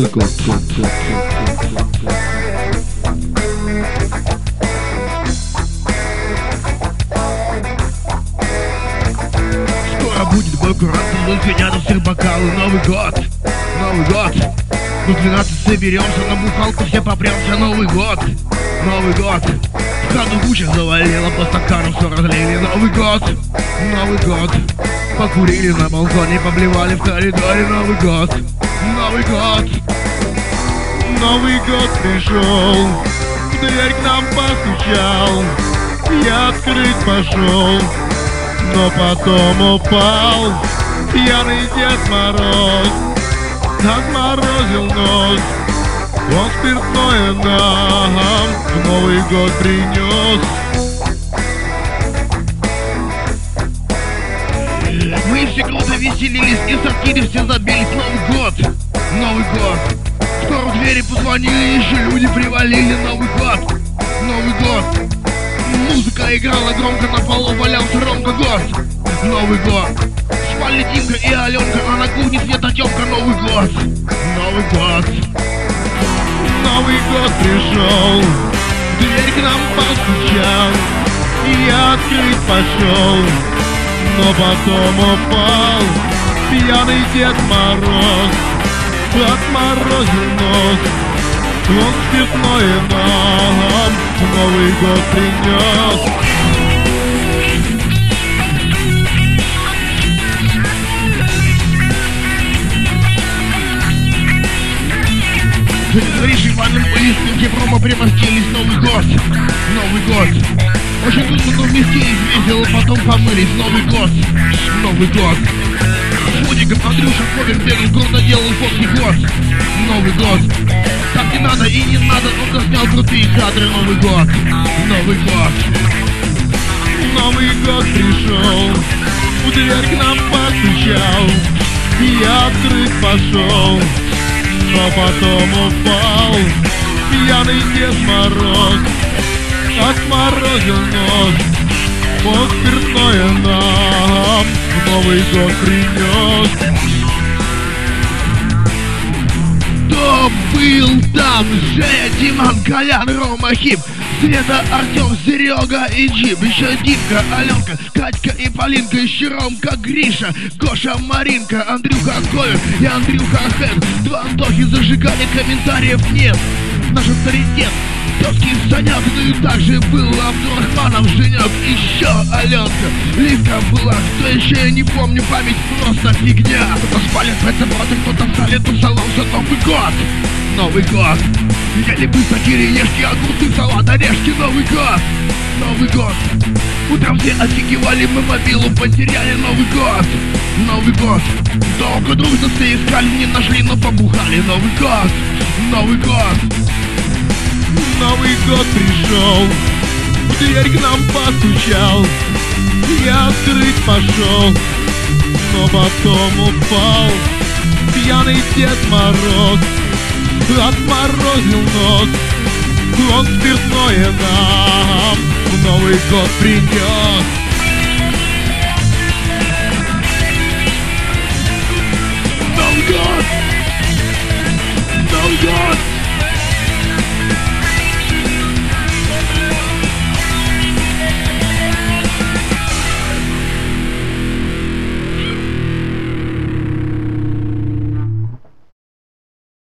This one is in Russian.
Скоро будет бой курантом, но звенят всех бокалы. Новый год, Новый год. Ну 12 соберемся, на бухалку все попремся. Новый год, Новый год. В ходу куча завалила, по стаканам все разлили. Новый год, Новый год. Покурили на балконе, поблевали в коридоре. Новый год, Новый год. Новый год пришел, в дверь к нам постучал. Я открыть пошел, но потом упал. Пьяный Дед Мороз отморозил нос. Он спиртное нам в Новый год принес. Мы все круто веселились и сортире все забились. Новый год, Новый год. Скоро в двери позвонили, еще люди привалили. Новый год, Новый год. Музыка играла громко, на полу валялся Ромка. Год, Новый год. Спали Димка и Аленка, а на кухне Света Тёмка. Новый год, Новый год. Новый год пришел, в дверь к нам постучал. И я открыть пошел, но потом упал. Пьяный Дед Мороз отморозил нос. Он спиртное нам в Новый год принес. Гришей Иваном были стенки промо примостились. Новый год, Новый год. Очень трудно, но вместились весело, потом помылись. Новый год, Новый год. С Мудиком Андрюша Ковик бегал, гордо делал фотки. Год, Новый год. Так не надо и не надо, он заснял крутые кадры. Новый год, Новый год. Новый год пришел, в дверь к нам постучал. И я открыть пошел, но потом упал. Пьяный Дед Мороз отморозил нос. Он спиртное нам в Новый год принес. Кто был там? Женя, Диман, Колян, Рома, Хип, Света, Артем, Серега и Джип. Еще Димка, Аленка, Катька и Полинка. Еще Ромка, Гриша, Гоша, Маринка, Андрюха, Ковик и Андрюха Хэт. Два Антохи зажигали, комментариев нет. Наш авторитет тётки Саняк, ну и также был Абдурахманов Женек. Еще Аленка, Лика была, кто еще, я не помню, память просто фигня. Кто спали в этом роте, кто-то в зале тусовался. Новый год, Новый год. Ели быстро кириешки, огурцы, салат, орешки. Новый год, Новый год. Утром все офигевали, мы мобилу потеряли. Новый год, Новый год. Долго дружно все искали, не нашли, но побухали. Новый год, Новый год. Новый год пришел, в дверь к нам постучал. Я открыть пошел, но потом упал. Пьяный Дед Мороз отморозил нос. Он спиртное нам в Новый год принес.